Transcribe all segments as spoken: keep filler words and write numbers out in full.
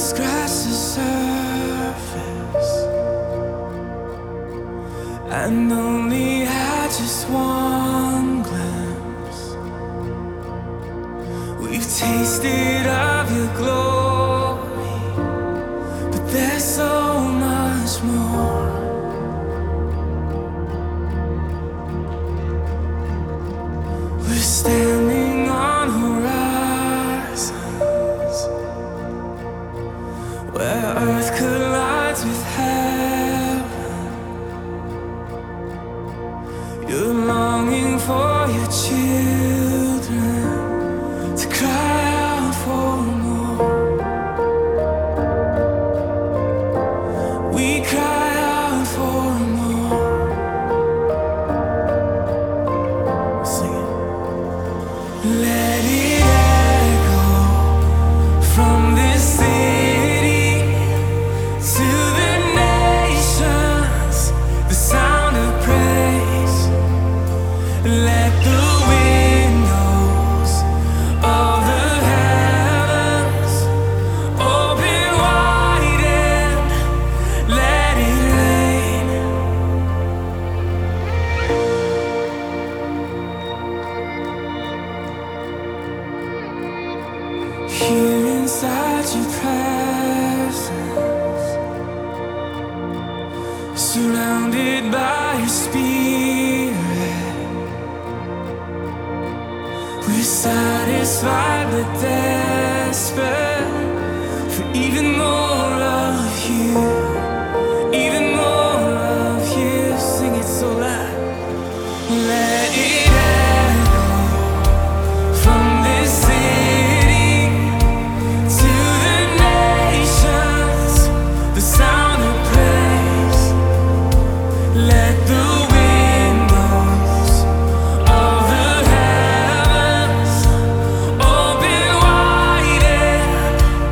scratch the surface and only had just one glimpse. We've tasted of your glory, but there's so much more. We're standing on horizons where earth collides with heaven. You're longing for your children to cry out for more. We cry out for more. Sing it. Let it echo from this city to the nations, the sound of praise. Let the windows of the heavens open wide and let it rain. Here inside your presence, surrounded by your spirit, we're satisfied but desperate for even more of you, even more of you. Sing it so loud. Let it echo from this city to the nations, the sound of praise. Let the windows of the heavens open wide and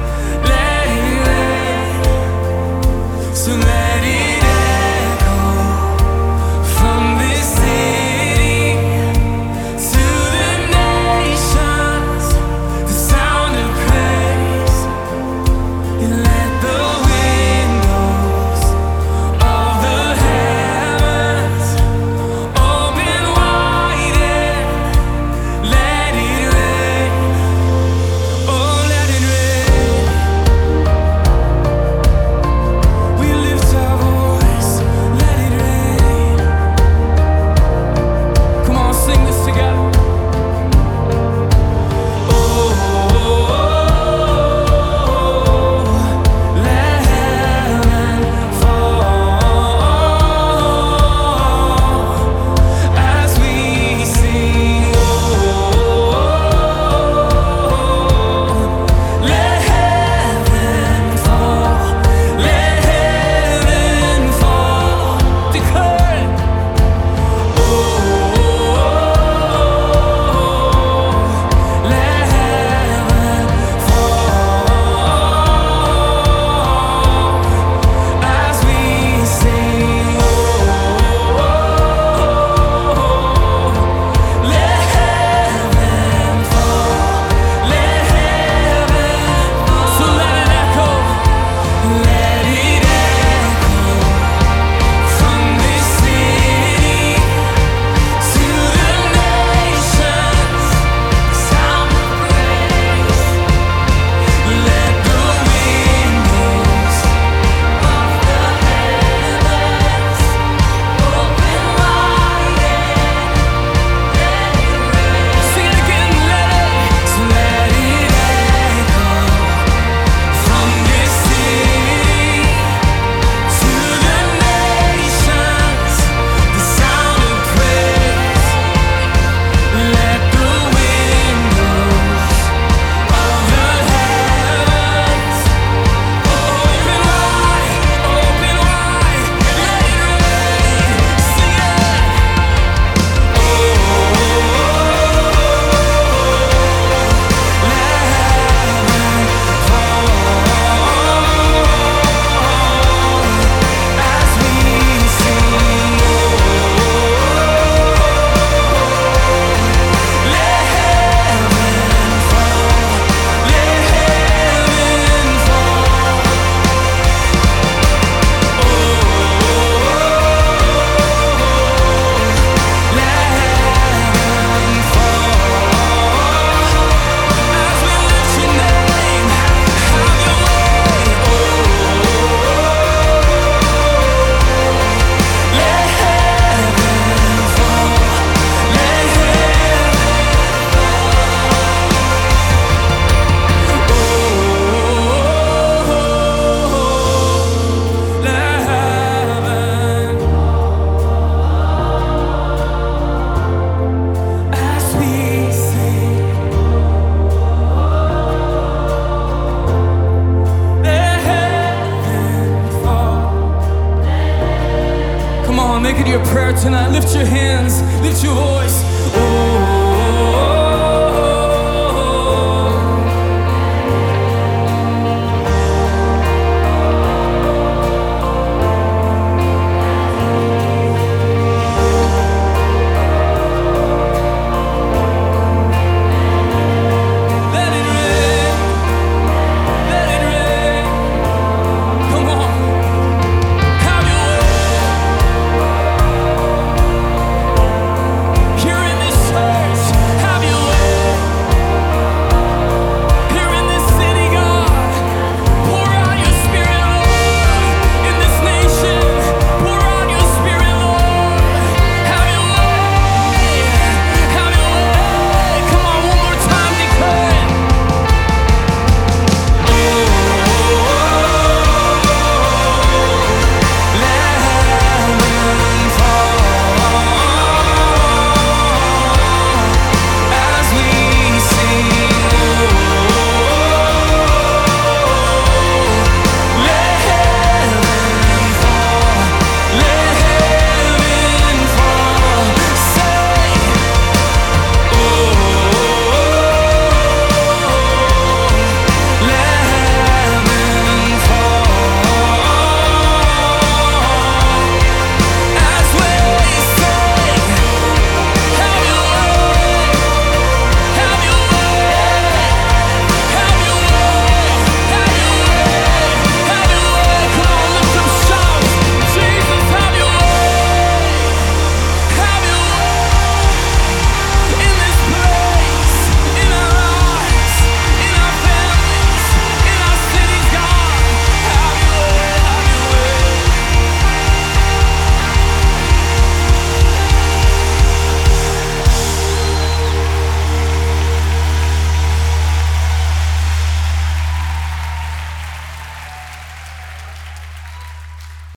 tonight. Lift your hands, lift your voice. Oh.